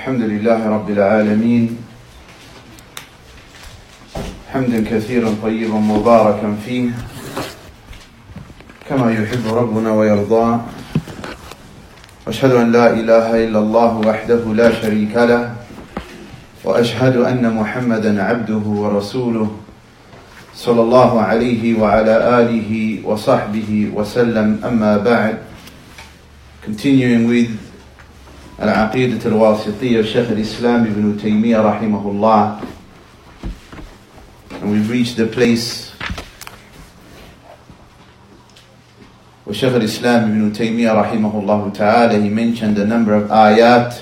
الحمد لله رب العالمين حمدا كثيرا طيبا مباركا فيه كما يحب ربنا ويرضى وأشهد أن لا إله إلا الله وحده لا شريك له وأشهد أن محمدا عبده ورسوله صلى الله عليه وعلى آله وصحبه وسلم أما بعد. Continuing with Al-Aqidat Al-Wasitiyya, Shaykh Al-Islam Ibn Taymiyyah rahimahullah, and we've reached the place where Shaykh Al-Islam Ibn Taymiyyah rahimahullah ta'ala, he mentioned a number of ayat,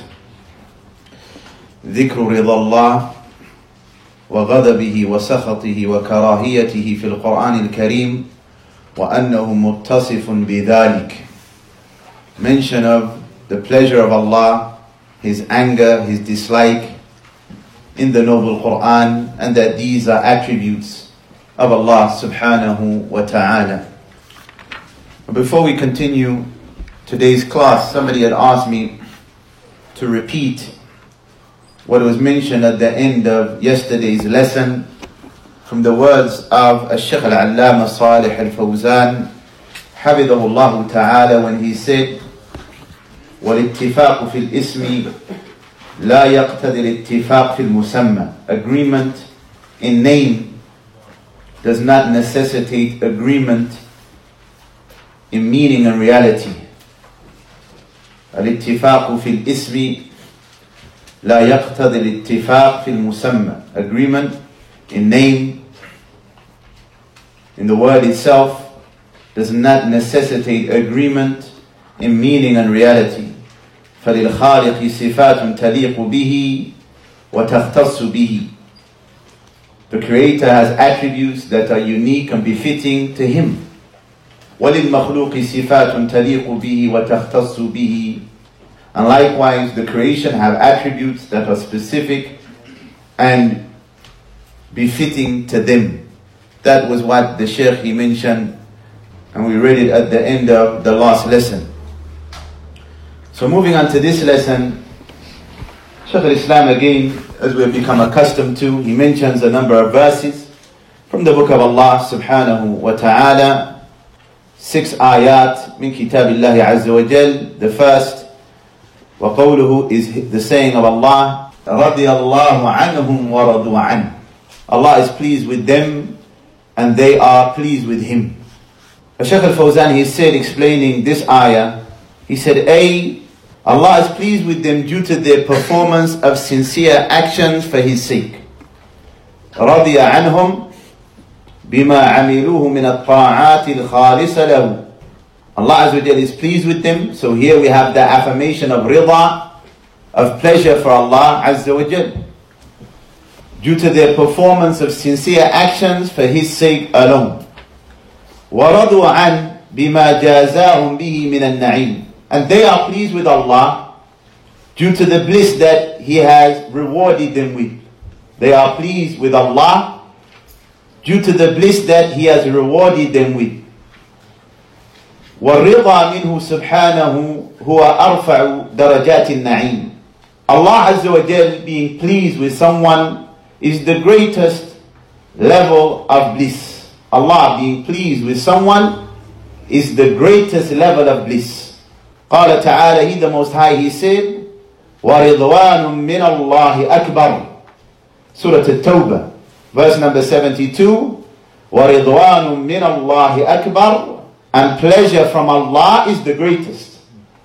ذكر رضا الله وغضبه وسخطه وكراهيته في القرآن الكريم وأنه متصف بذلك. Mention of the pleasure of Allah, His anger, His dislike in the noble Quran, and that these are attributes of Allah subhanahu wa ta'ala. Before we continue today's class, somebody had asked me to repeat what was mentioned at the end of yesterday's lesson from the words of Shaykh Al-Allama Salih Al-Fawzan Hafidhahullah ta'ala, when he said, وَالِاتِّفَاقُ فِي الْإِسْمِ لَا يَقْتَدِي الْاتِّفَاقِ فِي الْمُسَمَّى. Agreement in name does not necessitate agreement in meaning and reality. الاتفاق في الاسم لا يقتضي الاتفاق في المسمى. Agreement in name, in the word itself, does not necessitate agreement in meaning and reality. فللخالق صفات تليق به وتختص به. The Creator has attributes that are unique and befitting to Him. وَلِلْمَخْلُوقِ صِفَاتٌ تَلِيقُ بِهِ وَتَخْتَصُّ بِهِ. And likewise, the creation have attributes that are specific and befitting to them. That was what the Shaykh he mentioned, and we read it at the end of the last lesson. So moving on to this lesson, Shaykh al-Islam again, as we have become accustomed to, he mentions a number of verses from the book of Allah subhanahu wa ta'ala. 6 ayat min kitabillahi azza wa jal. The first, وَقَوْلُهُ, is the saying of Allah, رَضِيَ اللَّهُ عَنْهُمْ وَرَضُوا عَنْهُ. Allah is pleased with them and they are pleased with Him. Shaykh al-Fawzan, he said, explaining this ayah, he said, Allah is pleased with them due to their performance of sincere actions for His sake. رَضِيَ عَنْهُمْ بِمَا عَمِلُوهُ مِنَ الطَّاعَاتِ الْخَالِصَ لَهُ. Allah Azza wa Jal is pleased with them. So here we have the affirmation of rida, of pleasure for Allah Azza wa Jal, due to their performance of sincere actions for His sake alone. وَرَضُوا عَنْ بِمَا جَازَاهُمْ بِهِ مِنَ النَّعِيمِ. And they are pleased with Allah due to the bliss that He has rewarded them with. They are pleased with Allah due to the bliss that He has rewarded them with. وَالرِّضَى مِنْهُ سُبْحَانَهُ هُوَ أَرْفَعُ دَرَجَاتِ النَّعِيمِ. Allah Azza wa Jal being pleased with someone is the greatest level of bliss. Allah being pleased with someone is the greatest level of bliss. قال تعالى, He the Most High, He said, وَرِضْوَانٌ مِّنَ اللَّهِ أَكْبَرُ. Surah At-Tawbah, verse number 72. وَرِضْوَانٌ مِّنَ اللَّهِ أَكْبَرُ. And pleasure from Allah is the greatest.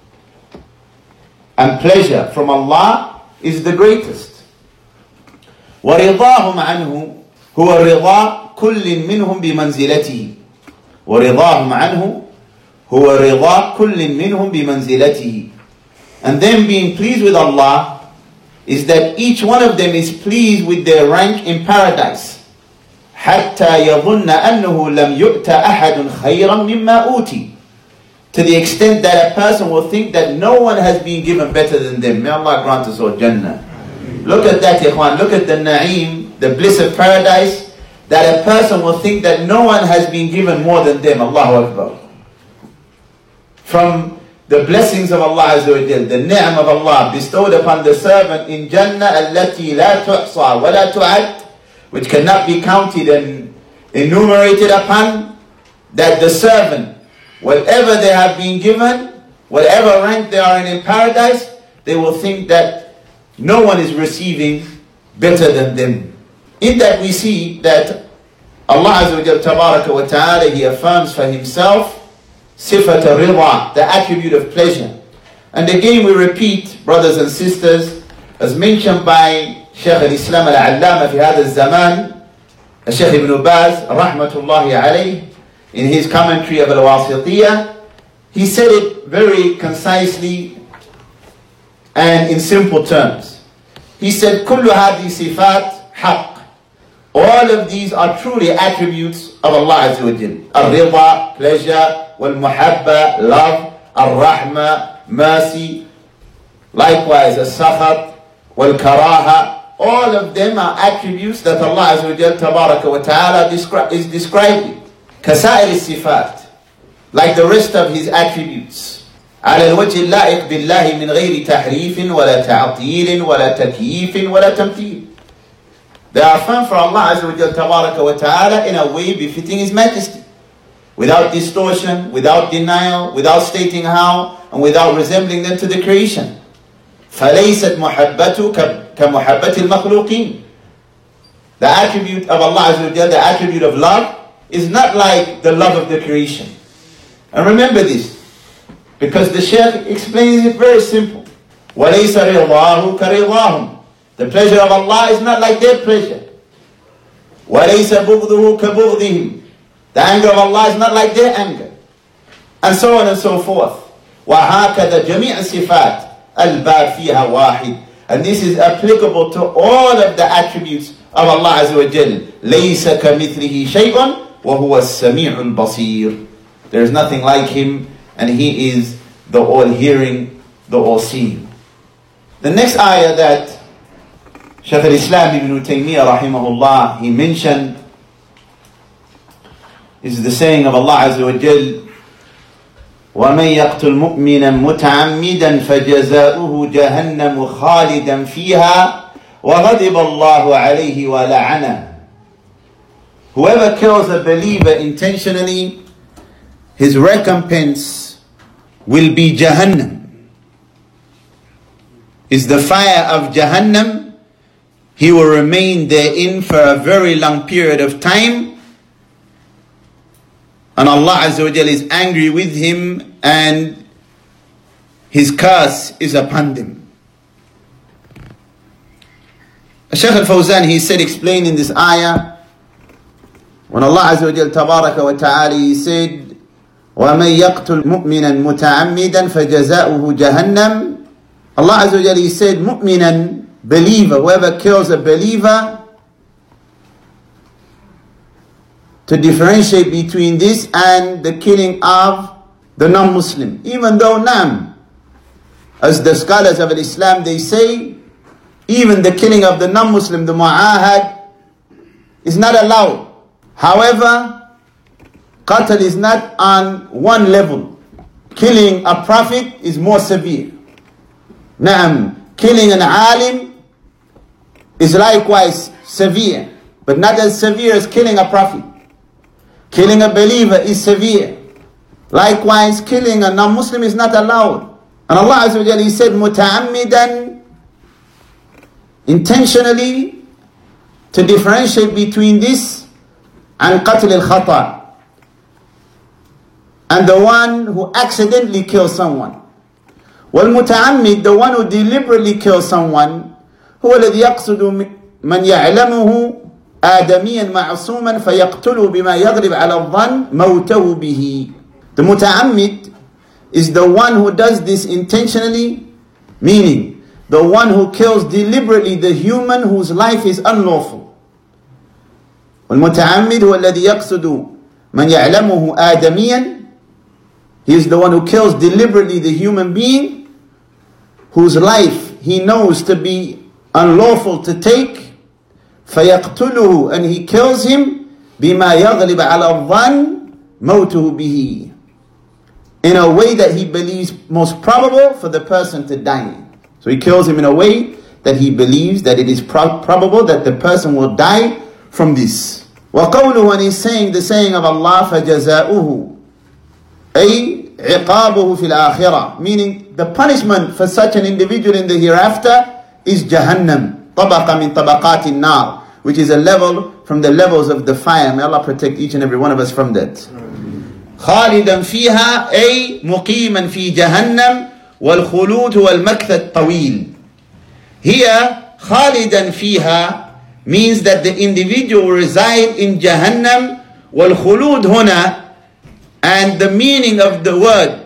And pleasure from Allah is the greatest. وَرِضَاهُمْ عَنْهُ هُوَ رِضَا كُلٍّ مِّنْهُمْ بِمَنْزِلَتِهِ. وَرِضَاهُمْ عَنْهُ هُوَ رِضَا كُلٍّ مِّنْهُمْ بِمَنْزِلَتِهِ. And them being pleased with Allah is that each one of them is pleased with their rank in paradise. حَتَّى يَظُنَّ أَنَّهُ لَمْ يُؤْتَ أَحَدٌ خَيْرًا مِمَّا أُوتِي. To the extent that a person will think that no one has been given better than them. May Allah grant us all Jannah. Look at that, ikhwan. Look at the na'im, the bliss of paradise, that a person will think that no one has been given more than them. Allahu Akbar. From the blessings of Allah Azza wa Jal, the ni'am of Allah bestowed upon the servant in Jannah, التي لا تحصى ولا تعد, which cannot be counted and enumerated upon, that the servant, whatever they have been given, whatever rank they are in paradise, they will think that no one is receiving better than them. In that we see that Allah Azza wa Jal Tabaraka wa Ta'ala, He affirms for Himself Sifat al-Rida, the attribute of pleasure. And again we repeat, brothers and sisters, as mentioned by Shaykh al-Islam al-Allama fi hadha al-Zaman, Shaykh Ibn Baz, rahmatullahi alayh, in his commentary of al-Wasitiyah, he said it very concisely and in simple terms. He said, كل هذه صفات حق. All of these are truly attributes of Allah Azza wa Jal. Al-Rida, pleasure, wal-Muhabba, love, Al-Rahma, mercy, likewise Al-Sakhat, wal-Karaha. All of them are attributes that Allah Azza wa Jal Tabaraka wa Ta'ala is describing. Kasa'ir al-Sifat, like the rest of His attributes. على الوجه اللائق بالله من غير تحريف ولا تعطيل ولا تكييف ولا تمثيل. They are affirmed for Allah Azza wa Jal Tabaraka wa Ta'ala in a way befitting His Majesty, without distortion, without denial, without stating how, and without resembling them to the creation. فَلَيْسَتْ مُحَبَّتُ كَمُحَبَّةِ الْمَخْلُوقِينَ. The attribute of Allah Azza wa Jal, the attribute of love, is not like the love of the creation. And remember this, because the Shaykh explains it very simple. وَلَيْسَ رِضَاهُ كَرِضَاهُمْ. The pleasure of Allah is not like their pleasure. وَلَيْسَ بُغْضُهُ كَبُغْضِهِمْ. The anger of Allah is not like their anger. And so on and so forth. وَهَكَذَا جَمِيعَ الصِّفَاتِ الْبَابِ فِيهَا وَاحِدٌ. And this is applicable to all of the attributes of Allah Azza wa Jal. لَيْسَ كَمِثْلِهِ شَيْءٌ وَهُوَ السَّمِيعُ الْبَصِيرُ. There is nothing like Him, and He is the all-hearing, the all-seeing. The next ayah that Shaykh al-Islam ibn Taymiyyah rahimahullah, he mentioned, is the saying of Allah Azza wa Jal, وَمَنْ يَقْتُلْ مُؤْمِنًا مُتَعَمِّدًا فَجَزَاؤُهُ جَهَنَّمُ خَالِدًا فِيهَا وَغَضِبَ اللَّهُ عَلَيْهِ وَلَعَنَهُ. Whoever kills a believer intentionally, his recompense will be Jahannam. Is the fire of Jahannam. He will remain therein for a very long period of time. And Allah Azza wa Jal is angry with him, and His curse is upon them. Shaykh al-Fawzan, he said, explaining this ayah, when Allah Azza wa Jal Tabaraka wa Ta'ala, He said, وَمَنْ يَقْتُلْ مُؤْمِنًا مُتَعَمِّدًا فَجَزَاؤُهُ جَهَنَّمْ. Allah Azza wa Jal, He said, mu'minan, believer, whoever kills a believer, to differentiate between this and the killing of the non-Muslim. Even though as the scholars of Islam, they say, even the killing of the non-Muslim, the mu'ahad, is not allowed. However, qatl is not on one level. Killing a prophet is more severe. Killing an alim is likewise severe, but not as severe as killing a prophet. Killing a believer is severe. Likewise, killing a non-Muslim is not allowed. And Allah Azza wa Jalla, He said, muta'ammidan, intentionally, to differentiate between this and qatl al-khata', and the one who accidentally kills someone. Wal-muta'ammid, the one who deliberately kills someone, هو الذي يقصد من يعلمه آدميا معصوما فيقتله بما يغلب على الظن موته به. The muta'ammid is the one who does this intentionally, meaning the one who kills deliberately the human whose life is unlawful. والمتعمد هو الذي يقصد من يعلمه آدميا. He is the one who kills deliberately the human being whose life he knows to be unlawful to take, فيقتله, and he kills him, بما يغلب على الظن موته به, in a way that he believes most probable for the person to die. So he kills him in a way that he believes that it is probable that the person will die from this. وَقَوْلُهُ, when he's saying the saying of Allah, فَجَزَاؤُهُ أي عقابه في الآخرة, meaning the punishment for such an individual in the hereafter is Jahannam, طبقة من طبقات النار, which is a level from the levels of the fire. May Allah protect each and every one of us from that. خالدا فيها أي مقيما في جهنم والخلود هو المكث الطويل. Here خالدا فيها means that the individual will reside in Jahannam. والخلود هنا, and the meaning of the word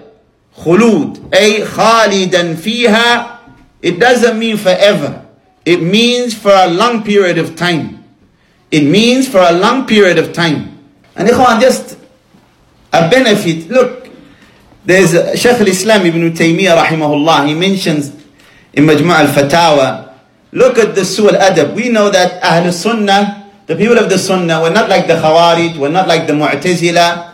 خلود أي خالدا فيها, it doesn't mean forever. It means for a long period of time. It means for a long period of time. And ikhwan, just a benefit. Look, there's Shaykh al-Islam Ibn Taymiyyah rahimahullah. He mentions in Majmu' al-Fatawa, look at the Su' al-Adab. We know that Ahl Sunnah, the people of the Sunnah, we're not like the Khawarij, we're not like the Mu'tazila.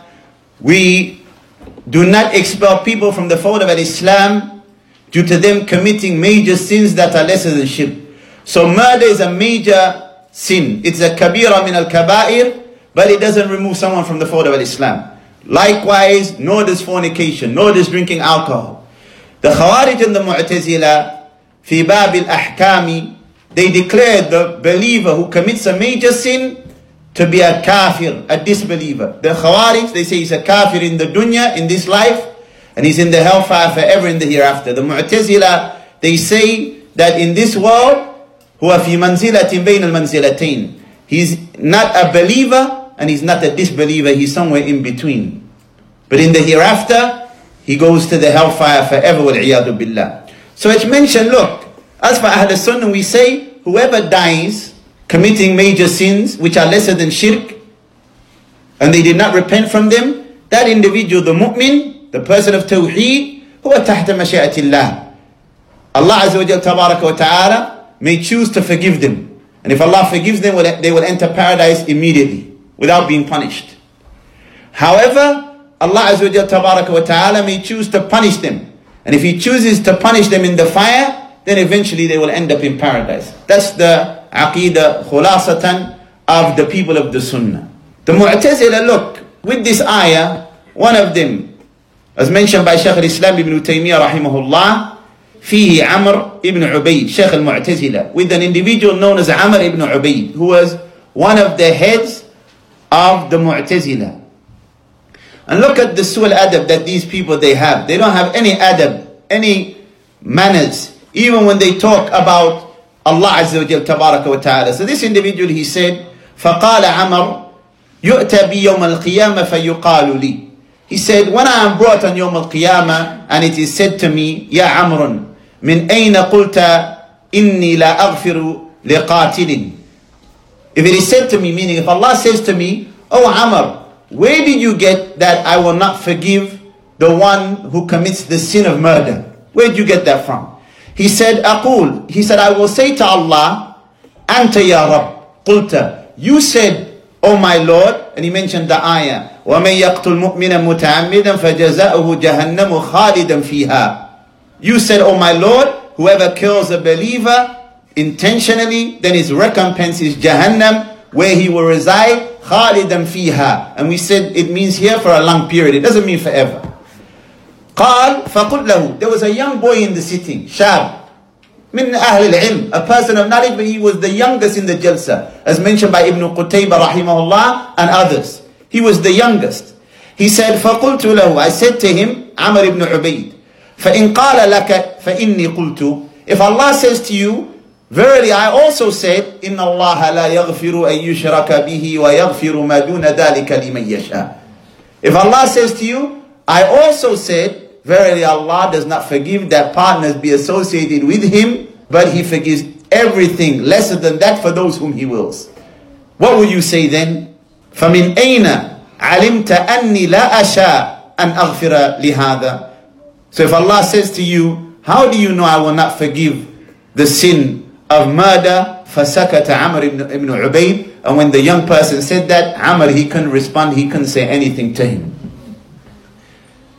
We do not expel people from the fold of Islam due to them committing major sins that are lesser than shirk. So murder is a major sin. It's a kabira min al-kaba'ir, but it doesn't remove someone from the fold of Islam. Likewise, nor does fornication, nor does drinking alcohol. The Khawarij and the Mu'tazila, fi bab al-ahkami, they declared the believer who commits a major sin to be a kafir, a disbeliever. The Khawarij, they say he's a kafir in the dunya, in this life, and he's in the hellfire forever in the hereafter. The Mu'tazila, they say that in this world, huwa fi manzilatin bayn al-manzilatayn. He's not a believer and he's not a disbeliever, he's somewhere in between. But in the hereafter, he goes to the hellfire forever, wal-'iyadu billah. So it's mentioned, look, as for Ahl Sunnah, we say, whoever dies committing major sins which are lesser than shirk, and they did not repent from them, that individual, the mu'min, the person of tawheed, huwa tahta mashi'atillah. Allah Azza wa Jal tabaraka wa ta'ala may choose to forgive them. And if Allah forgives them, they will enter paradise immediately, without being punished. However, Allah Azza wa Jal tabaraka wa ta'ala may choose to punish them. And if He chooses to punish them in the fire, then eventually they will end up in paradise. That's the aqidah khulasatan of the people of the Sunnah. The Mu'tazila, look, with this ayah, one of them, as mentioned by Shaykh al-Islam Ibn Taymiyyah rahimahullah, فيه Amr ibn Ubayd, Shaykh al-Mu'tazila, with an individual known as Amr ibn Ubayd, who was one of the heads of the Mu'tazila. And look at the Su' al-Adab that these people they have. They don't have any adab, any manners, even when they talk about Allah Azza wa Jal tabaraka wa ta'ala. So this individual, he said, فَقَالَ عَمَرُ يُؤْتَى بِي يَوْمَ الْقِيَامَةِ فَيُقَالُ لِي. He said, when I am brought on Yawm al-Qiyamah, and it is said to me, Ya Amrun, min ayna qulta inni la aghfiru liqatilin. If it is said to me, meaning if Allah says to me, Oh Amr, where did you get that I will not forgive the one who commits the sin of murder? Where did you get that from? He said, Aqul. He said, I will say to Allah, Anta ya Rabb, qulta. You said, Oh my Lord, and he mentioned the ayah, وَمَنْ يَقْتُلْ مُؤْمِنًا مُتَعَمِّدًا فَجَزَاؤُهُ جَهَنَّمُ خَالِدًا فِيهَا. You said, Oh my Lord, whoever kills a believer intentionally, then his recompense is Jahannam, where he will reside, خَالِدًا فِيهَا. And we said it means here for a long period. It doesn't mean forever. قال فقل له. There was a young boy in the sitting, شاب, من أهل العلم, a person of knowledge, but he was the youngest in the jalsa, as mentioned by Ibn Qutaybah rahimahullah and others. He was the youngest. He said, فَقُلْتُ لَهُ, I said to him, Amr ibn Ubayd, فَإِنْ قَالَ لَكَ فَإِنِّي قُلْتُ. If Allah says to you, verily I also said, إِنَّ اللَّهَ لَا يَغْفِرُ أَن يُشْرَكَ بِهِ وَيَغْفِرُ مَا دُونَ ذَلِكَ لِمَنْ يَشَاءُ. If Allah says to you, I also said, verily Allah does not forgive that partners be associated with Him, but He forgives everything lesser than that for those whom He wills. What will you say then? فَمِنْ أَيْنَ عَلِمْتَ أَنِّي لَا أَشَاءُ أَنْ أَغْفِرَ لِهَذَا. So if Allah says to you, how do you know I will not forgive the sin of murder? فَسَكَتَ Amr ibn Ubayd. And when the young person said that, Amr, he couldn't respond, he couldn't say anything to him.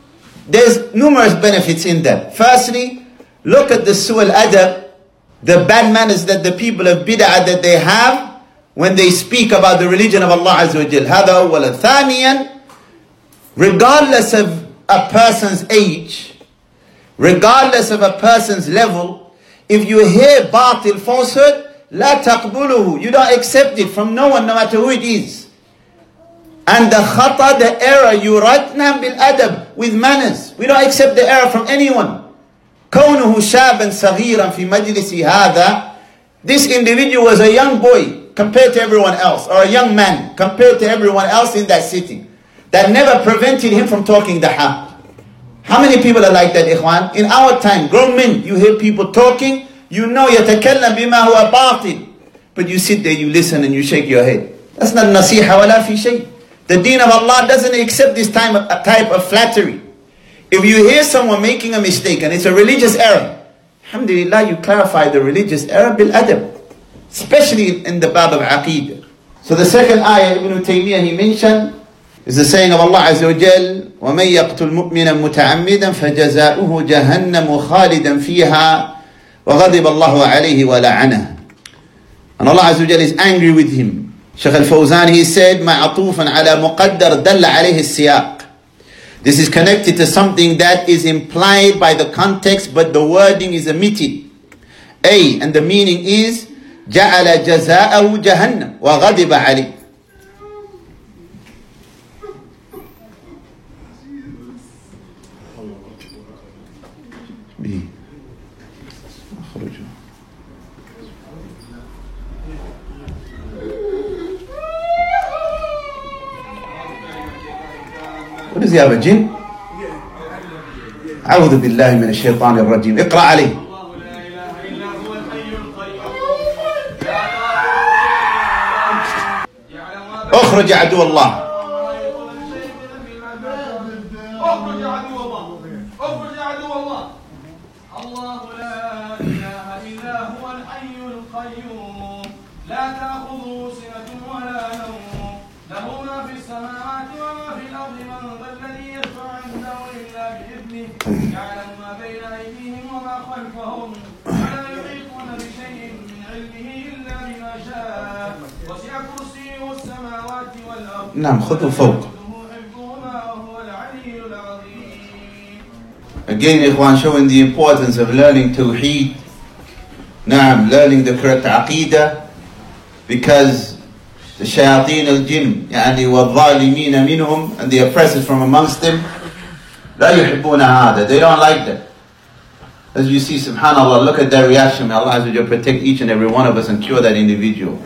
There's numerous benefits in that. Firstly, look at the su'al adab, the bad manners that the people of bid'ah that they have when they speak about the religion of Allah Azza wa Jal. هذا أولا. ثانيا, regardless of a person's age, regardless of a person's level, if you hear batil, falsehood, لا تقبله, you don't accept it from no one, no matter who it is. And the khata, the error, yuratna bil adab, with manners. We don't accept the error from anyone. كونه شابا صغيرا في مجلس هذا, this individual was a young boy compared to everyone else, or a young man compared to everyone else in that sitting. That never prevented him from talking the haqq. How many people are like that, ikhwan? In our time, grown men, you hear people talking, you know يتكلم بما هو باطل, but you sit there, you listen and you shake your head. That's not nasiha wala fi shay. The deen of Allah doesn't accept this type of flattery. If you hear someone making a mistake and it's a religious error, alhamdulillah, you clarify the religious error bil adab, especially in the bab of aqeedah. So the second ayah Ibn Taymiyyah he mentioned is the saying of Allah Azza wa Jal, وَمَنْ يَقْتُلْ مُؤْمِنًا مُتَعَمِّدًا فَجَزَاؤُهُ جَهَنَّمُ خَالِدًا فِيهَا وَغَضِبَ اللَّهُ عَلَيْهِ وَلَعَنَهُ. And Allah Azza wa Jal is angry with him. Shaykh al-Fawzan, he said, مَعْطُوفًا عَلَى مُقَدَّرْ دَلَّ عَلَيْهِ السِّيَاقِ. This is connected to something that is implied by the context, but the wording is omitted. A, and the meaning is, جَعَلَ جَزَاءَهُ جَهَنَّمُ وَغَضِبَ عَلَيْهِ. B. What does he have, a jinn? أعوذ بالله من الشيطان الرجيم. اقرأ عليه. اخرج عدو الله. يعلم ما بين أيديهم وما خلفهم ولا يحيطون بشيء من علمه إلا بما شاء وسع كرسيه السماوات والأرض. نعم خذوا فوق. Again, ikhwan, showing the importance of learning tawheed. Naam, learning the correct aqidah, because the shayateen al-jinn, yani wal-zalimeen minhum, and the oppressors from amongst them, لا يحبون هذا. They don't like that. As you see, subhanAllah, look at their reaction. May Allah Azza wa Jalla protect each and every one of us and cure that individual.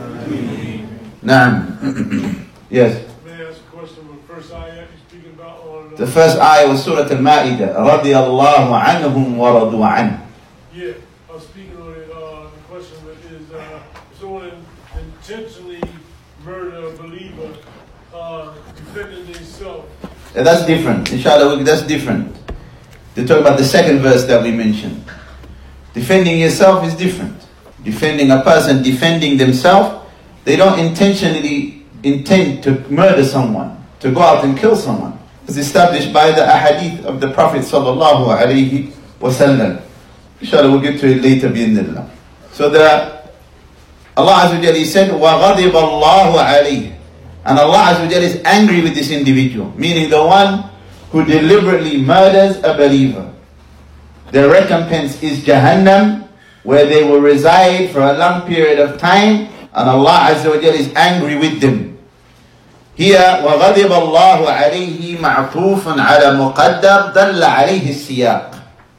Naam. Yes. May I ask a question on the first ayah you're speaking about? On, the first ayah was Surah Al-Ma'idah. رَضِيَ اللَّهُ عَنْهُمْ وَرَضُوا عَنْهُ. Yeah, I was speaking on the question that is, if someone intentionally murder a believer, defending themselves. That's different. Inshallah, that's different. They talk about the second verse that we mentioned. Defending yourself is different. Defending a person, defending themselves, they don't intentionally intend to murder someone, to go out and kill someone. It's established by the ahadith of the Prophet sallallahu alaihi wasallam. Inshallah, we'll get to it later, bi'idhnillah. So Allah Azza wa Jalla, He said, وَغَضِبَ اللَّهُ عَلَيْهِ. And Allah Azza wa Jalla is angry with this individual, meaning the one who deliberately murders a believer. Their recompense is Jahannam, where they will reside for a long period of time, and Allah Azza wa Jalla is angry with them. Here, وَغَضِبَ اللَّهُ عَلَيْهِ مَعْطُوفٌ عَلَى مُقَدَّرْ دَلَّ عَلَيْهِ السِّيَاقِ.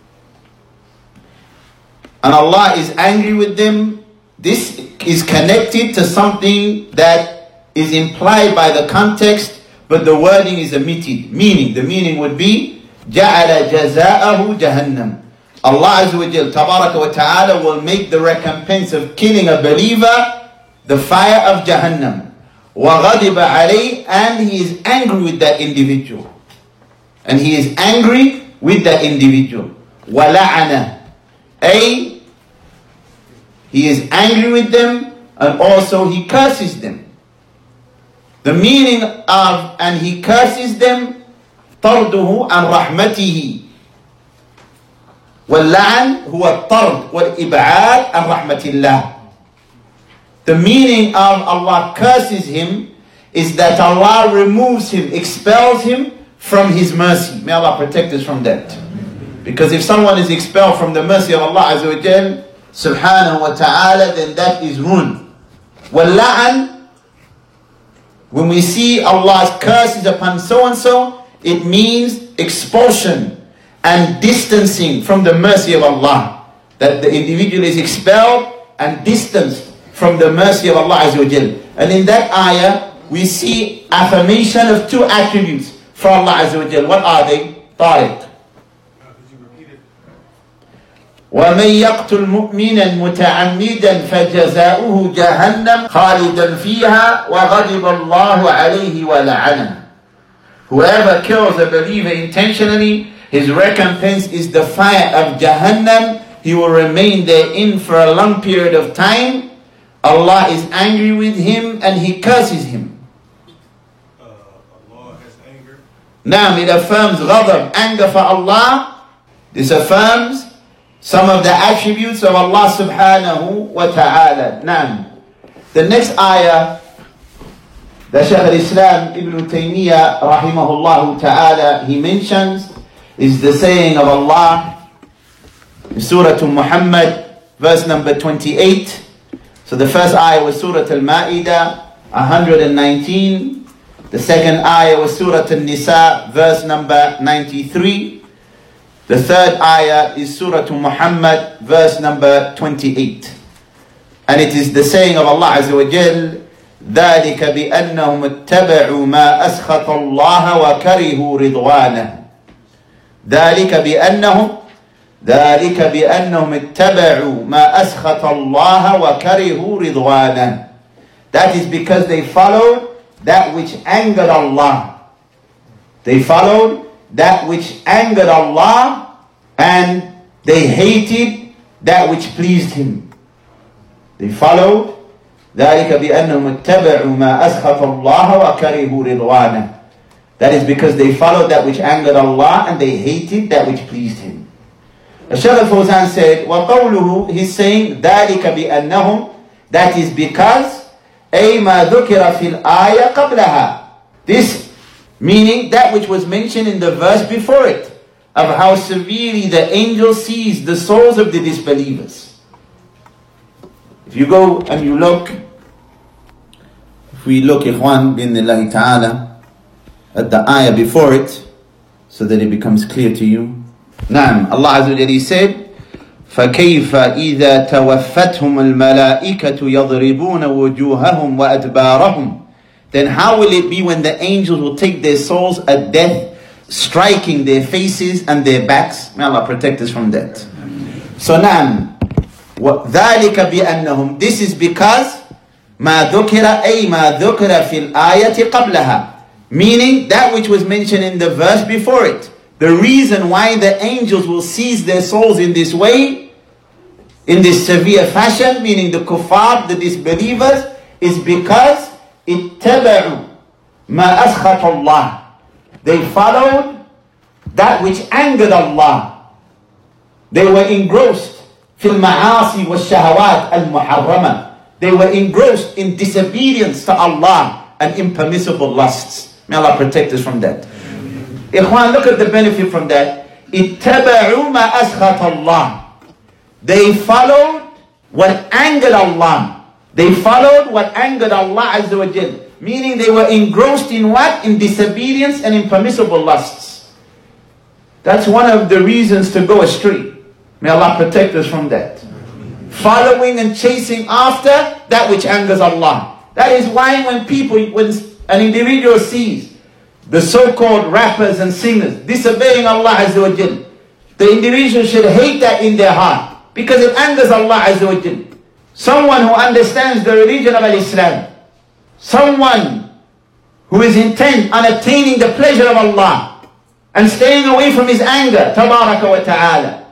And Allah is angry with them. This is connected to something that is implied by the context, but the wording is omitted. Meaning, the meaning would be جَعَلَ جَزَاءَهُ جَهَنَّمُ. Allah Azza wa Jal, Tabaraka wa Ta'ala, will make the recompense of killing a believer the fire of Jahannam. وَغَضِبَ عَلَيْهِ. And He is angry with that individual. And He is angry with that individual. وَلَعَنَهُ. He is angry with them, and also He curses them. The meaning of, and He curses them, طرده عن رحمته. واللعن هو الطرد والإبعاد عن رحمة الله. The meaning of Allah curses him is that Allah removes him, expels him from his mercy. May Allah protect us from that. Because if someone is expelled from the mercy of Allah Azza wa Jal, subhanahu wa ta'ala, then that is ruin. Wal-la'an, when we see Allah's curses upon so-and-so, it means expulsion and distancing from the mercy of Allah. That the individual is expelled and distanced from the mercy of Allah Azza wa Jal. And in that ayah, we see affirmation of two attributes for Allah Azza wa Jal. What are they? Tariq. وَمَنْ يَقْتُلْ مُؤْمِنًا مُتَعَمِّدًا فَجَزَاؤُهُ جَهَنَّمْ خَالِدًا فِيهَا وَغَضِبَ اللَّهُ عَلَيْهِ وَلَعَنَهُ. Whoever kills a believer intentionally, his recompense is the fire of Jahannam. He will remain therein for a long period of time. Allah is angry with him and he curses him. Allah has anger. Now it affirms ghadab, anger for Allah. This affirms some of the attributes of Allah subhanahu wa ta'ala. Now, the next ayah that Shaykh al-Islam Ibn Taymiyyah rahimahullah ta'ala he mentions is the saying of Allah in Surah Muhammad, verse number 28. So the first ayah was Surah Al-Ma'idah, 119. The second ayah was Surah Al-Nisa, verse number 93. The third ayah is Surah Muhammad, verse number 28. And it is the saying of Allah Azza wa Jal, ذَلِكَ بِأَنَّهُمْ اتَّبَعُوا مَا أَسْخَطَ اللَّهَ وَكَرِهُوا رِضْوَانَهُ. ذَلِكَ بِأَنَّهُمْ اتَّبَعُوا مَا أَسْخَطَ اللَّهَ وَكَرِهُوا رِضْوَانَهُ. That is because they followed that which angered Allah. They followed that which angered Allah and they hated that which pleased Him. They followed ذَلِكَ بِأَنَّهُمْ اتَّبَعُوا مَا أَسْخَطَ اللَّهَ وَكَرِهُوا رِضْوَانَهُ. That is because they followed that which angered Allah and they hated that which pleased Him. Shaykh al-Fawzan said, وَقَوْلُهُ, he's saying ذَلِكَ بِأَنَّهُمْ, that is because أَيْ مَا ذُكِرَ فِي الْآيَةِ قَبْلَهَا. This meaning that which was mentioned in the verse before it, of how severely the angel sees the souls of the disbelievers. If you go and you look, if we look, Ikhwan, bi'idhnillahi ta'ala, at the ayah before it, so that it becomes clear to you. Naam, Allah Azza wa Jalla said, فَكَيْفَ إِذَا تَوَفَّتْهُمُ الْمَلَائِكَةُ يَضْرِبُونَ وُجُوهَهُمْ وَأَدْبَارَهُمْ. Then how will it be when the angels will take their souls at death, striking their faces and their backs? May Allah protect us from that. So naam, ذَلِكَ بِأَنَّهُمْ, this is because مَا ذُكِرَ أي مَا ذُكِرَ فِي الْآيَةِ قَبْلَهَا, meaning that which was mentioned in the verse before it. The reason why the angels will seize their souls in this way, in this severe fashion, meaning the kuffar, the disbelievers, is because اتبعوا ما أسخط الله. They followed that which angered Allah. They were engrossed في المعاصي والشهوات المحرمة. They were engrossed in disobedience to Allah and impermissible lusts. May Allah protect us from that. Ikhwan, look at the benefit from that. اتبعوا ما أسخط الله. They followed what angered Allah. They followed what angered Allah Azza wa Jal. Meaning they were engrossed in what? In disobedience and impermissible lusts. That's one of the reasons to go astray. May Allah protect us from that. Following and chasing after that which angers Allah. That is why when an individual sees the so-called rappers and singers disobeying Allah Azza wa Jal, the individual should hate that in their heart, because it angers Allah Azza wa Jal. Someone who understands the religion of Islam, someone who is intent on attaining the pleasure of Allah and staying away from His anger, tabaraka wa ta'ala,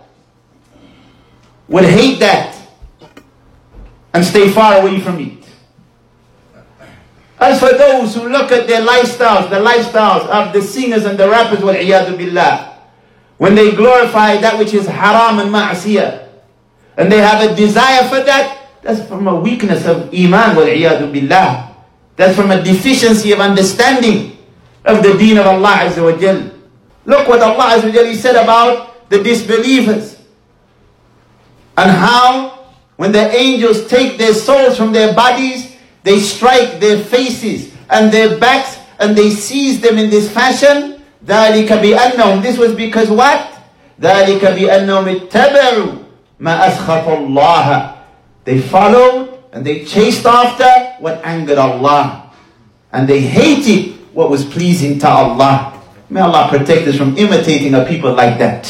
would hate that and stay far away from it. As for those who look at their lifestyles, the lifestyles of the singers and the rappers, wal-iyadu billah, when they glorify that which is haram and ma'asiyah, and they have a desire for that, that's from a weakness of iman, wal-iyadu billah. That's from a deficiency of understanding of the deen of Allah Azza wa Jal. Look what Allah Azza wa Jal said about the disbelievers, and how when the angels take their souls from their bodies, they strike their faces and their backs and they seize them in this fashion. ذَلِكَ بِأَنَّهُمْ, this was because what? ذَلِكَ بِأَنَّهُمْ اتَّبَعُوا مَا أَسْخَطَ اللَّهَ. They followed and they chased after what angered Allah, and they hated what was pleasing to Allah. May Allah protect us from imitating a people like that.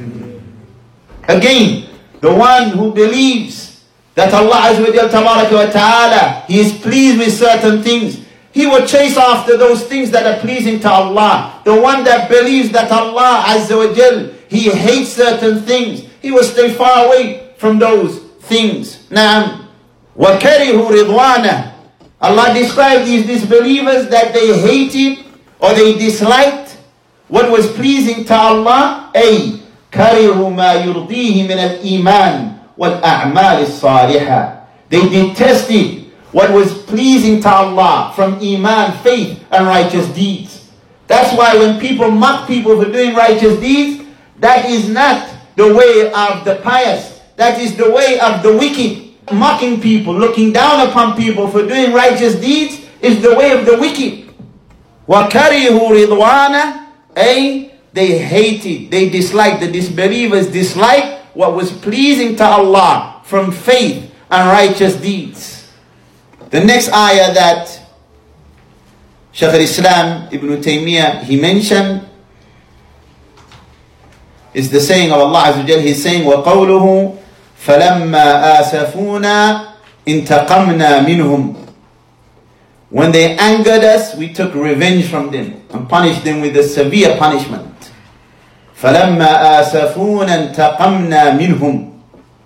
Again, the one who believes that Allah Azza wa Jal Tabaraka wa Ta'ala, He is pleased with certain things, he will chase after those things that are pleasing to Allah. The one that believes that Allah Azza wa Jal, He hates certain things, he will stay far away from those things. Naam. وَكَرِهُ رِضْوَانَهُ. Allah described these disbelievers that they hated or they disliked what was pleasing to Allah. أي كَرِهُ مَا يُرْضِيهِ مِنَ الْإِيمَانِ وَالْأَعْمَالِ الصَّالِحَةِ. They detested what was pleasing to Allah from iman, faith and righteous deeds. That's why when people mock people for doing righteous deeds, that is not the way of the pious. That is the way of the wicked. Mocking people, looking down upon people for doing righteous deeds is the way of the wicked. وَكَرِهُ رِضْوَانَهُ. They hated, they disliked, the disbelievers disliked what was pleasing to Allah from faith and righteous deeds. The next ayah that Shaykh al-Islam Ibn Taymiyyah, he mentioned, is the saying of Allah Azza wa Jal. He's saying, وَقَوْلُهُ فَلَمَّا آسَفُونَا انْتَقَمْنَا مِنْهُمْ. When they angered us, we took revenge from them and punished them with a severe punishment. فَلَمَّا آسَفُونَا انْتَقَمْنَا مِنْهُمْ.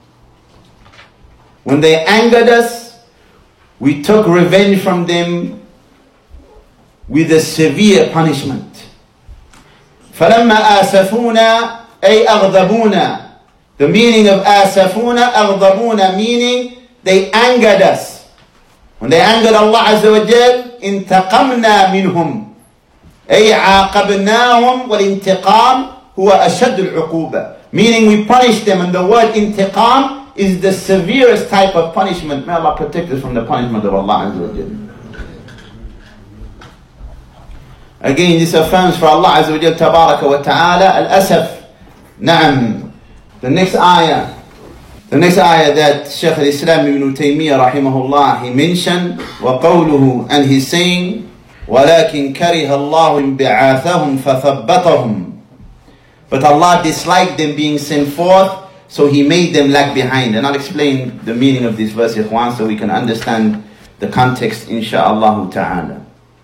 When they angered us, we took revenge from them with a severe punishment. فَلَمَّا آسَفُونَا أي أغضبونا. The meaning of آسَفُونَا, أغضبونا, meaning they angered us. When they angered Allah Azza wa Jal, انتقمنا منهم أي عاقبناهم. والانتقام هو أشد العقوبة, meaning we punished them. And the word intiqam is the severest type of punishment. May Allah protect us from the punishment of Allah Azza wa Jal. Again, this affirms for Allah Azza wa Jal Tabaraka wa Ta'ala al-asaf. Naam. The next ayah that Shaykh al-Islam Ibn Taymiyyah rahimahullah, he mentioned, وَقَوْلُهُ, and he's saying, وَلَكِنْ كَرِهَ اللَّهُ انْبِعَاثَهُمْ فَثَبَّتَهُمْ. But Allah disliked them being sent forth, so He made them lag behind. And I'll explain the meaning of this verse, ikhwan, so we can understand the context, insha'Allah ta'ala.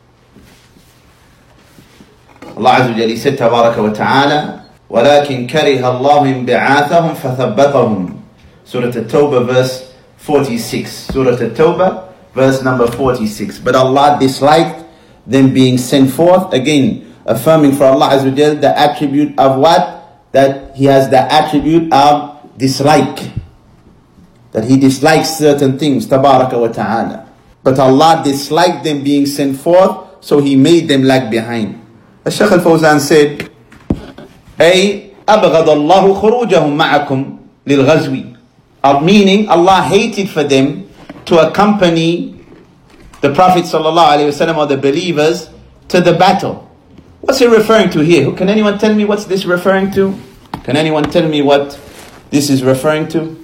Allah Azza wa Jalla said, Tabaraka wa Ta'ala, وَلَكِنْ كَرِهَ اللَّهُ انْبِعَاثَهُمْ فَثَبَّتَهُمْ. Surah At-Tawbah verse 46. Surah At-Tawbah verse number 46. But Allah disliked them being sent forth. Again, affirming for Allah Azza wa Jalla the attribute of what? That He has the attribute of dislike. That He dislikes certain things, Tabaraka wa Ta'ala. But Allah disliked them being sent forth, so He made them lag behind. As Shaykh al-Fawzan said, أي أبغض الله خروجهم معكم للغزو. Meaning Allah hated for them to accompany the Prophet ﷺ or the believers to the battle. What's he referring to here? Can anyone tell me what's this referring to? Can anyone tell me what this is referring to?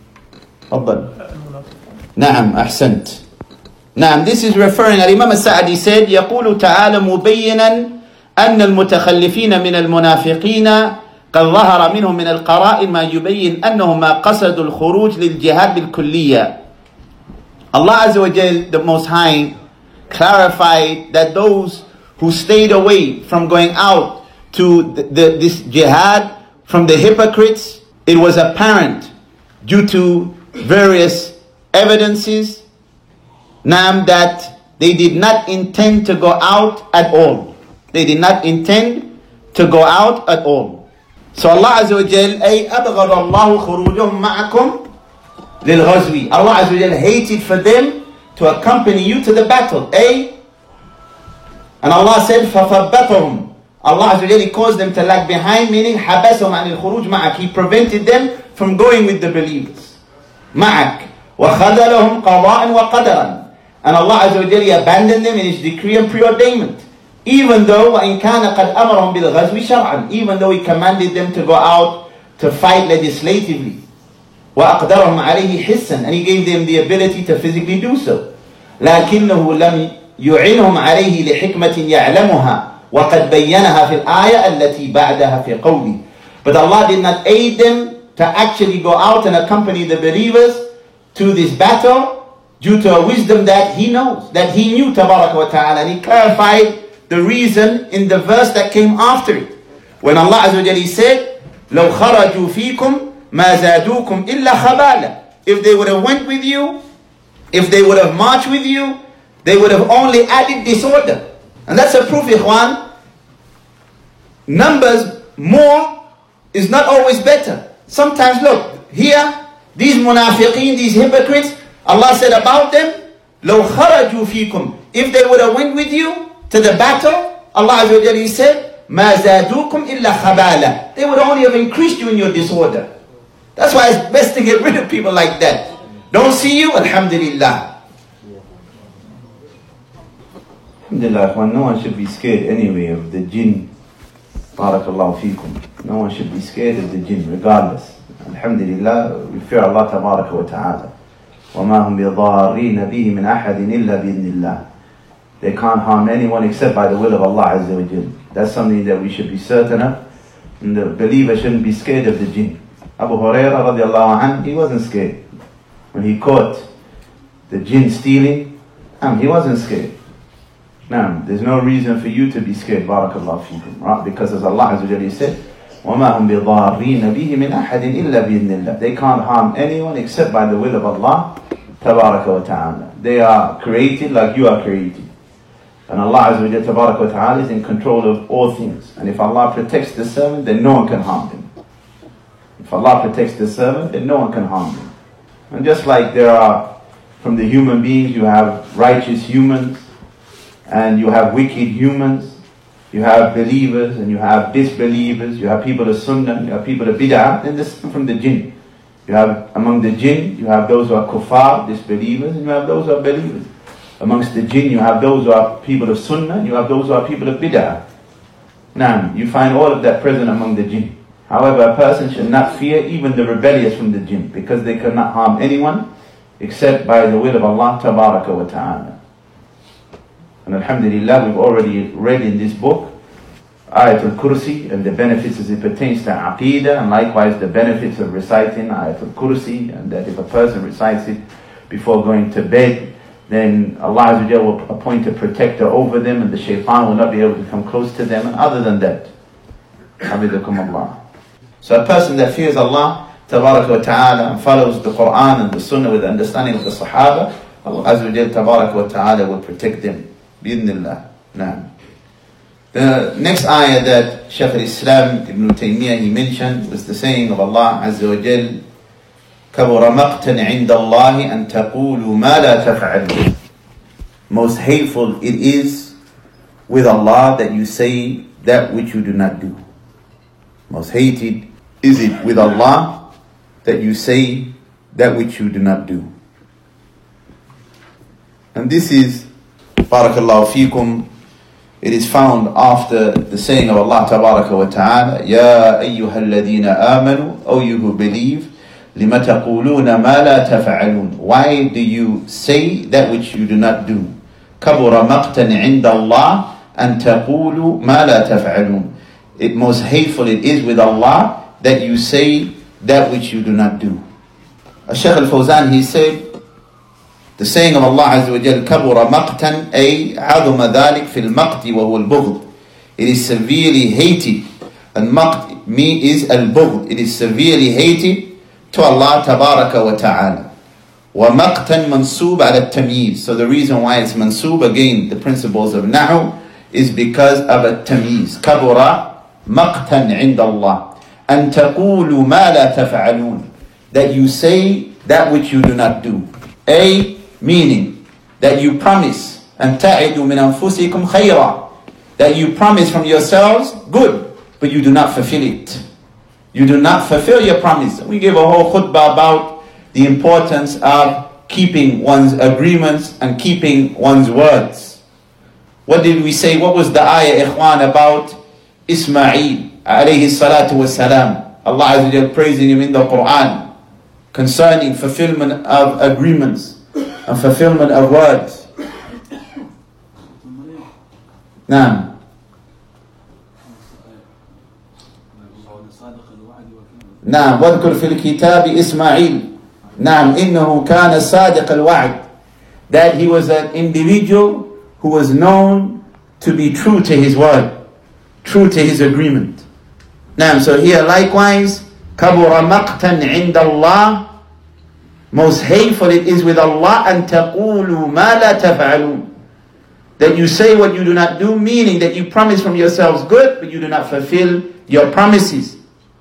Naam, ahsant. Naam, this is referring, Imam al-Sa'di said, يقول تعالى مبينا أن المتخلفين من المنافقين قد ظهر منهم من القرائن ما يبين أنهم ما قصدوا الخروج للجهاد بالكلية. Allah Azza wa Jal, the Most High, clarified that those who stayed away from going out to this jihad from the hypocrites, it was apparent due to various evidences that they did not intend to go out at all. They did not intend to go out at all. So Allah Azza wa Jal, أي أبغض الله خروجهم معكم للغزو. Allah Azza wa Jal hated for them to accompany you to the battle. And Allah said, فَثَبَّتَهُمْ. Allah Azza wa Jal, He caused them to lag behind, meaning حَبَسَهُمْ عَنِ الْخُرُوجِ مَعَكَ. He prevented them from going with the believers. مَعَكَ. وَخَذَلَهُمْ قَضَاءً وَقَدَرًا. And Allah Azza wa Jal, He abandoned them in His decree and preordainment. Even though وَإِنْ كَانَ قَدْ أَمَرَهُمْ بِالْغَزْوِ شَرْعًا. Even though He commanded them to go out to fight legislatively. وَأَقْدَرَهُمْ عَلَيْهِ حِسًّا. And He gave them the ability to physically do so. لَكِنَّهُ لَمْ يُعِنْهُمْ عَلَيْهِ لِحِكْمَةٍ يَعْلَمُهَا وَقَدْ بَيَّنَهَا فِي الْآيَةِ الَّتِي بَعْدَهَا فِي قَوْلِهِ. But Allah did not aid them to actually go out and accompany the believers to this battle due to a wisdom that He knows, that He knew, tabaraka wa ta'ala. And He clarified the reason in the verse that came after it. When Allah Azza wa Jalla said, لَوْ خَرَجُوا فِيكُمْ مَا زَادُوكُمْ إِلَّا خَبَالًا. If they would have went with you, if they would have marched with you, they would have only added disorder. And that's a proof, ikhwan. Numbers more is not always better. Sometimes, look, here, these munafiqeen, these hypocrites, Allah said about them, لَوْ خَرَجُوا فِيكُمْ. If they would have went with you to the battle, Allah Azza wa Jalla said, مَا زَادُوكُمْ إِلَّا خَبَالًا. They would only have increased you in your disorder. That's why it's best to get rid of people like that. Don't see you, alhamdulillah. Alhamdulillah, no one should be scared anyway of the jinn. Barakallahu feekum. No one should be scared of the jinn, regardless. Alhamdulillah, we fear Allah tabaraka wa ta'ala. وَمَا هُمْ بِضَارِّينَ بِهِ مِنْ أَحَدٍ إِلَّا بِإِذْنِ اللَّهِ. They can't harm anyone except by the will of Allah Azza wa Jal. That's something that we should be certain of. And the believer shouldn't be scared of the jinn. Abu Hurairah radiallahu anhu, he wasn't scared. When he caught the jinn stealing, he wasn't scared. Now, there's no reason for you to be scared, barakallahu feekum, right? Because as Allah Azza wa Jalla said, وَمَا هُمْ بِضَارِّينَ بِهِ مِنْ أَحَدٍ إِلَّا بِإِذْنِ اللَّهِ. They can't harm anyone except by the will of Allah tabaraka wa ta'ala. They are created like you are created. And Allah Azza wa Jalla tabaraka wa ta'ala is in control of all things. And if Allah protects the servant, then no one can harm him. If Allah protects the servant, then no one can harm him. And just like there are, from the human beings, you have righteous humans, and you have wicked humans, you have believers, and you have disbelievers, you have people of sunnah, you have people of bid'ah, then this is from the jinn. You have, among the jinn, you have those who are kuffar, disbelievers, and you have those who are believers. Amongst the jinn, you have those who are people of sunnah, and you have those who are people of bid'ah. Now, you find all of that present among the jinn. However, a person should not fear even the rebellious from the jinn, because they cannot harm anyone except by the will of Allah tabaraka wa ta'ala. And alhamdulillah, we've already read in this book Ayatul Kursi and the benefits as it pertains to Aqidah, and likewise the benefits of reciting Ayatul Kursi, and that if a person recites it before going to bed, then Allah Azza wa Jalla will appoint a protector over them, and the shaitan will not be able to come close to them. And other than that, Habidakum Allah. So a person that fears Allah tabaraka wa ta'ala and follows the Quran and the Sunnah with the understanding of the Sahaba, Allah Azza wa Jalla tabaraka wa ta'ala will protect them. Bi-idhnillah. Naam. The next ayah that Shaykh al-Islam Ibn Taymiyyah he mentioned was the saying of Allah Azza wa Jal, كَبُرَ مَقْتًا عِنْدَ اللَّهِ أَن تَقُولُوا مَا لَا تَفْعَلُونَ. Most hateful it is with Allah that you say that which you do not do. Most hated is it with Allah that you say that which you do not do. And this is, barakallahu feekum, it is found after the saying of Allah tabaraka wa ta'ala, Ya ayyuhal ladhina amanu, O you who believe, lima taquluna ma la tafa'alun. Why do you say that which you do not do? Kabura maqtan inda Allah an taqulu ma la tafa'alun. It most hateful it is with Allah that you say that which you do not do. Shaykh al-Fawzan he said, the saying of Allah Azza wa Jal, كَبُرَ مَقْتًا أي عَظُمَ ذَلِكَ فِي الْمَقْتِ وَهُوَ الْبُغْضِ. It is severely hated. And maqt is al-bughd. It is severely hated to Allah tabaraka wa ta'ala. وَمَقْتًا مَنْصُوبَ عَلَى التَّمْيِيزِ. So the reason why it's mansoob, again, the principles of Nahu, is because of a tamyiz. كَبُرَ مَقْتًا عِنْدَ اللَّهِ أَن تَقُولُوا مَا لَا تَفْعَلُونَ. That you say that which you do not do. A, meaning that you promise, أَن تَعِدُوا مِنْ أَنفُسِكُمْ خَيْرًا, that you promise from yourselves good, but you do not fulfill it. You do not fulfill your promise. We gave a whole khutbah about the importance of keeping one's agreements and keeping one's words. What did we say? What was the ayah, ikhwan, about Ismail alayhi salatu wasalam? Allah Azza wa Jal praising him in the Quran concerning fulfillment of agreements and fulfillment of words. Naam. نعم واذكر في الكتاب إسماعيل نعم إنه كان صادق الوعد, that he was an individual who was known to be true to his word, true to his agreement. نعم, so here likewise كبر مقتا عند الله, most hateful it is with Allah, أن تقولوا ما لا تفعلون, that you say what you do not do, meaning that you promise from yourselves good but you do not fulfill your promises.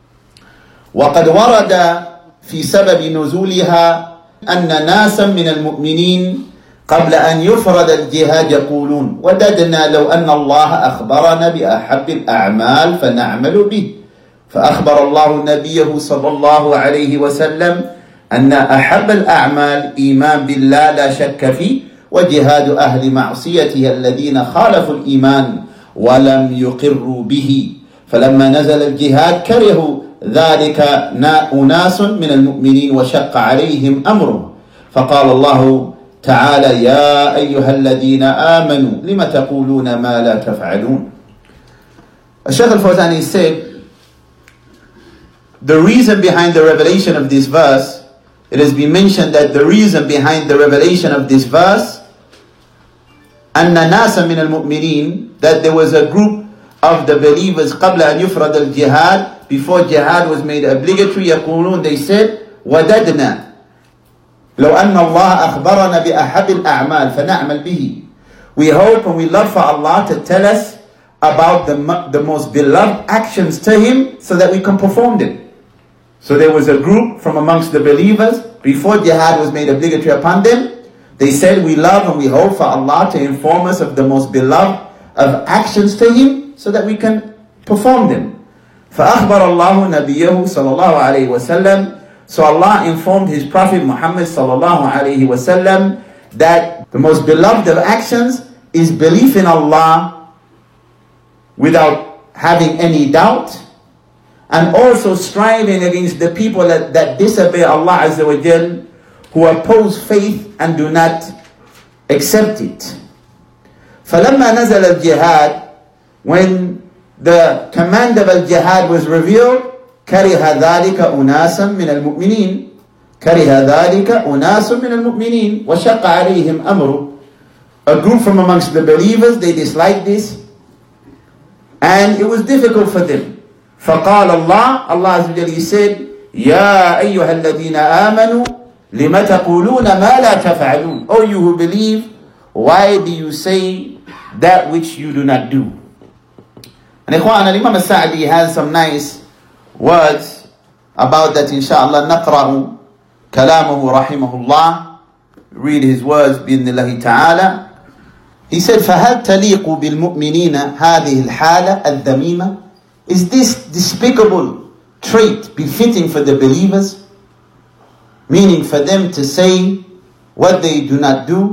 وقد ورد في سبب نزولها أن ناسا من المؤمنين قبل أن يفرض الجهاد يقولون وددنا لو أن الله أخبرنا بأحب الأعمال فنعمل به, فأخبر الله نبيه صلى الله عليه وسلم أن أحب الأعمال إيمان بالله لا شك فيه وجهاد أهل معصيته الذين خالفوا الإيمان ولم يقروا به, فلما نزل الجهاد كرهوا ذلك أناس من المؤمنين وشق عليهم أمره, فقال الله تعالى يا أيها الذين آمنوا لم تقولون ما لا تفعلون. Shaykh al-Fawzani said, the reason behind the revelation of this verse, it has been mentioned that the reason behind the revelation of this verse, أن ناسا من المؤمنين, that there was a group of the believers قبل أن يفرض الجهاد, before jihad was made obligatory, يقولون, they said, وددنا لو أن الله أخبرنا بأحب الأعمال فنعمل به. We hope and we love for Allah to tell us about the most beloved actions to Him so that we can perform them. So there was a group from amongst the believers, before jihad was made obligatory upon them, they said, we love and we hope for Allah to inform us of the most beloved of actions to Him so that we can perform them. فأخبر الله نبيه صلى الله عليه وسلم, so Allah informed His Prophet Muhammad صلى الله عليه وسلم that the most beloved of actions is belief in Allah without having any doubt, and also striving against the people that disobey Allah Azza wa Jal, who oppose faith and do not accept it. فلما نزل الجهاد, when the command of al-jihad was revealed, كره ذلك أناسا من المؤمنين, كره ذلك أناس من المؤمنين وشق عليهم أمره, a group from amongst the believers, they disliked this and it was difficult for them. فقال الله, Allah Azza wa Jalla said, يا أيها الذين آمنوا لما تقولون ما لا تفعلون, O you who believe, why do you say that which you do not do? And Ikhwan, Imam al-Sa'di has some nice words about that, inshallah. نقرأ كلامه رحمه الله, read his words بإذن الله تعالى. He said, فهل تليق بالمؤمنين هذه الحالة الذميمة? Is this despicable trait befitting for the believers? Meaning for them to say what they do not do?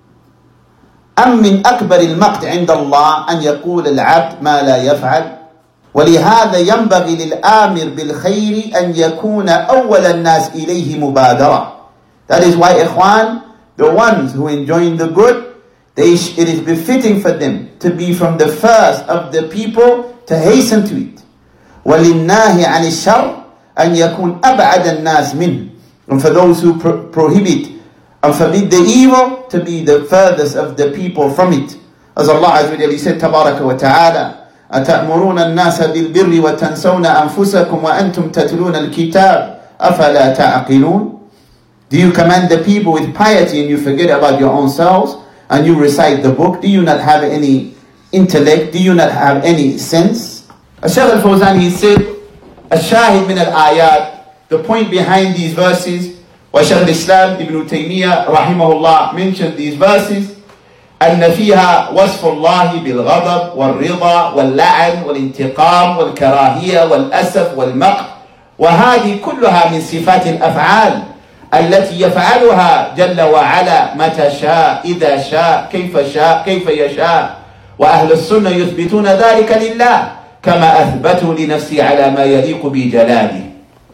أم من أكبر المقت عند الله أن يقول العبد ما لا يفعل؟ ولهذا ينبغي للآمر بالخير أن يكون أول الناس إليه مبادرة. That is why, ikhwan, the ones who enjoin the good, it is befitting for them to be from the first of the people to hasten to it. وَلِلنَّاهِ عَنِ الشَّرِّ أَنْ يَكُونَ أَبْعَدَ النَّاسِ مِنْهُ. And for those who prohibit and forbid the evil, to be the furthest of the people from it. As Allah Azza wa Jalla said, Tabaraka wa Ta'ala, أَتَأْمُرُونَ النَّاسَ بِالْبِرِّ وَتَنْسَوْنَ أَنفُسَكُمْ وَأَنْتُمْ تَتْلُونَ الْكِتَابَ أَفَلَا تَعْقِلُونَ. Do you command the people with piety and you forget about your own selves and you recite the book? Do you not have any intellect? Do you not have any sense? Shaykh al-Fawzan, he said, Ash-Shahid min al-Ayat, the point behind these verses, wa Shaykh al-Islam Ibn Taymiyyah rahimahullah mentioned these verses, أن فيها وصف الله بالغضب والرضا واللعن والانتقام والكراهية والأسف والمقت، وهذه كلها من صفات الأفعال التي يفعلها جل وعلا متى شاء إذا شاء كيف يشاء، وأهل السنة يثبتون ذلك لله كما أثبتوا لنفسي على ما يليق بجلاله.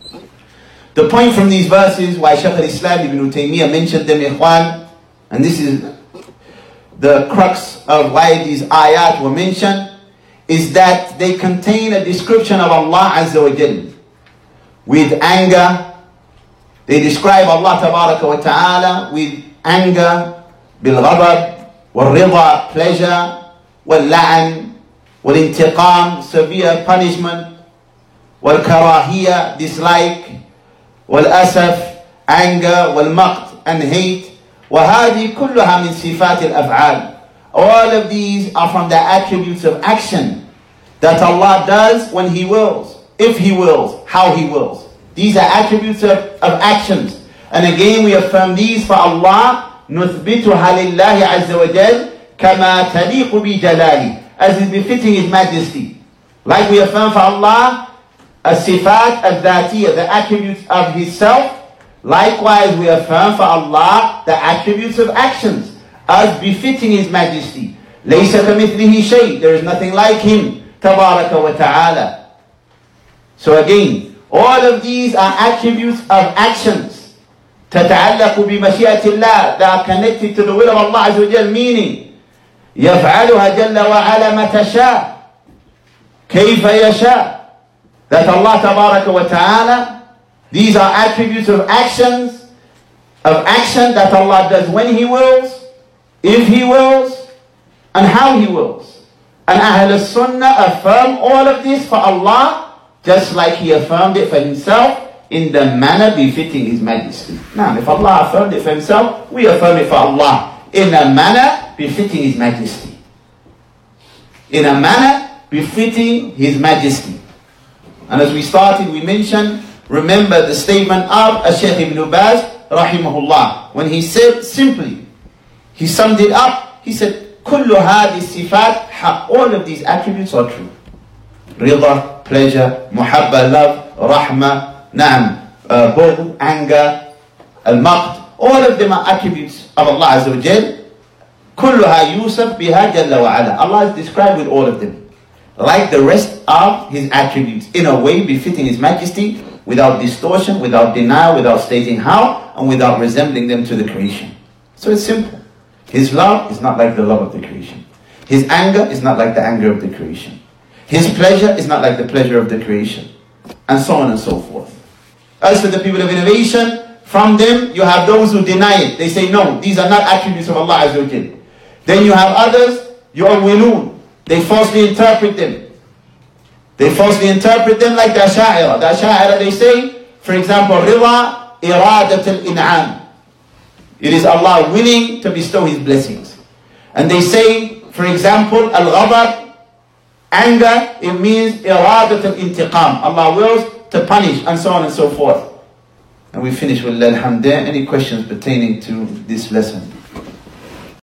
The point from these verses why Shaykh al-Islam Ibn Taymiyyah mentioned them, ikhwan, and this is the crux of why these ayat were mentioned, is that they contain a description of Allah Azza wa Jal with anger. They describe Allah Tabaraka wa Ta'ala with anger, bil-ghadab, wal-rida, pleasure, wal-la'an, wal-intiqam, severe punishment, wal-karahiyya, dislike, wal-asaf, anger, wal-maqt, and hate. وَهَذِي كُلُّهَا مِنْ صِفَاتِ الْأَفْعَالِ. All of these are from the attributes of action that Allah does when He wills, if He wills, how He wills. These are attributes of actions. And again we affirm these for Allah, نُثْبِتُهَا لِلَّهِ عَزَّ وَجَلَّ كَمَا تَلِيقُ بِجَلَالِهِ, as is befitting His Majesty. Like we affirm for Allah, as-sifat al-dhatiyah, the attributes of His self. Likewise, we affirm for Allah the attributes of actions as befitting His Majesty. لَيْسَ كَمِثْلِهِ شَيْءٍ, there is nothing like Him, Tabaraka wa Ta'ala. So again, all of these are attributes of actions. تَتَعَلَّقُ بِمَشِيئَةِ اللَّهِ, that are connected to the will of Allah Azza wa Jal, meaning يَفْعَلُهَا جَلَّ وَعَلَى مَتَى شَاءَ كَيْفَ يَشَاءَ, that Allah Tabaraka wa Ta'ala, these are attributes of action that Allah does when He wills, if He wills, and how He wills. And Ahl al-Sunnah affirm all of this for Allah, just like He affirmed it for Himself in the manner befitting His Majesty. Now, if Allah affirmed it for Himself, we affirm it for Allah in a manner befitting His Majesty. In a manner befitting His Majesty. And as we started, we mentioned, remember the statement of Shaykh Ibn Baz rahimahullah, when he said simply, he summed it up, he said, كُلُّ هَذِي الصِّفَاتِ, all of these attributes are true. Rida, pleasure, muhabba, love, rahmah, bughd, anger, al-maqt, all of them are attributes of Allah Azza wa Jal. كُلُّهَا يُوسَف بِهَا جَلَّ وَعَلَى, Allah is described with all of them, like the rest of His attributes, in a way befitting His Majesty, without distortion, without denial, without stating how, and without resembling them to the creation. So it's simple. His love is not like the love of the creation. His anger is not like the anger of the creation. His pleasure is not like the pleasure of the creation. And so on and so forth. As for the people of innovation, from them you have those who deny it. They say, no, these are not attributes of Allah Azza wa Jal. Then you have others, yu'awwilun, they falsely interpret them. They falsely interpret them like the Ash'a'ira. The Ash'a'ira, they say, for example, Rida iradat al-in'am. It is Allah willing to bestow His blessings. And they say, for example, al-ghadab, anger, it means iradat al-intiqam. Allah wills to punish, and so on and so forth. And we finish with alhamdulillah. Any questions pertaining to this lesson?